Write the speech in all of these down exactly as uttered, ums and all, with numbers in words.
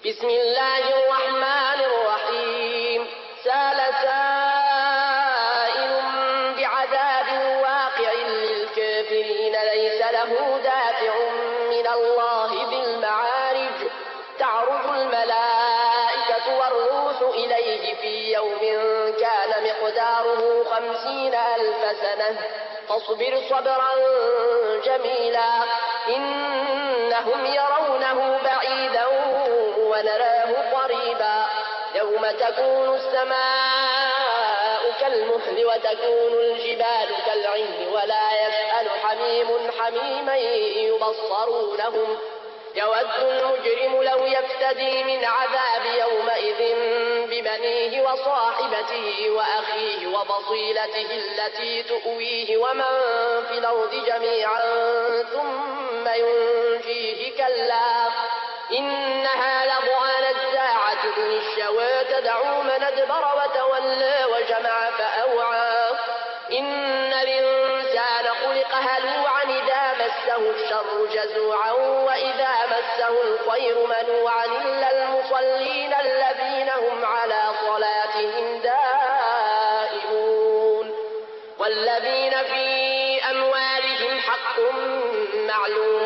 بسم الله الرحمن الرحيم سأل سائل بعذاب واقع للكافرين ليس له دافع من الله بالمعارج تعرج الملائكة والروح إليه في يوم كان مقداره خمسين ألف سنة فاصبر صبرا جميلا إنهم يرونه بعيدا ونراه قريبا يوم تكون السماء كالمهل وتكون الجبال كالعهن ولا يسأل حميم حميما يبصرونهم يود المجرم لو يفتدي من عذاب يومئذ ببنيه وصاحبته وأخيه وفصيلته التي تؤويه ومن في الأرض جميعا ثم ينجيه كلا إنها لظى نزاعة للشوى تدعو من أدبر وتولى وجمع فأوعى إن الإنسان خلق هلوعا إذا مسه الشر جزوعا وإذا مسه الخير منوعا إلا المصلين الذين هم على صلاتهم دائمون والذين في أموالهم حق معلوم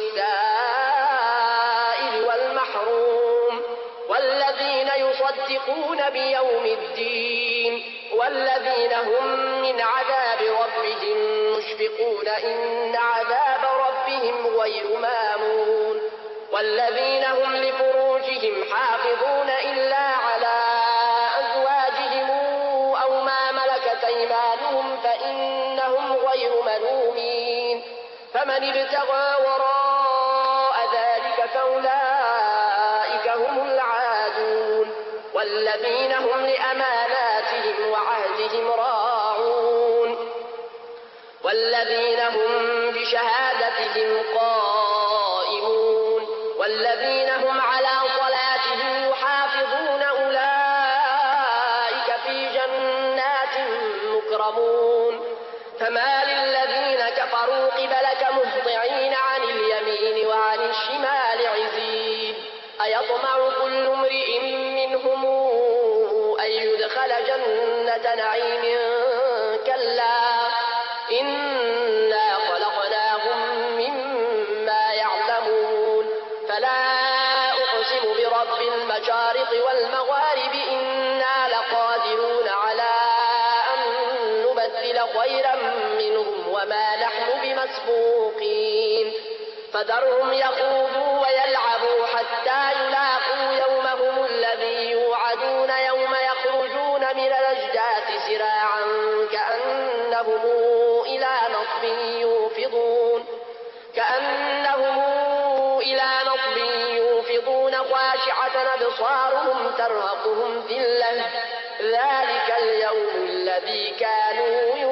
للسائل والمحروم والذين يصدقون بيوم الدين والذين هم من عذاب ربهم مشفقون إن عذاب ربهم غير مامون والذين هم لفروجهم حافظون إلا على أزواجهم أو ما ملكت أيمانهم فإنهم غير ملومين فمن ابتغى وراء ذلك فأولئك هم العادون والذين هم لأماناتهم وعهدهم راعون والذين هم بشهادتهم قائمون والذين هم على صلاتهم يحافظون أولئك في جنات مكرمون فما للذين كفروا قبلك مهطعين عن اليمين وعن الشمال عزين أيطمع كل امرئ منهم أن يدخل جنة نعيم كلا إنا خلقناهم مما يعلمون فلا أقسم برب المشارق والمغارب إنا لقادرون على أن نبدل خيرا منهم وما نحن بمسبوقين فذرهم يخوضوا ويلعبوا حتى يلاقوا يومهم الذي يوعدون يوم يخرجون من الأجداث سراعا كأنهم إلى نصب يوفضون كأنهم إلى نصب يوفضون خاشعة أبصارهم ترهقهم ذلة ذلك اليوم الذي كانوا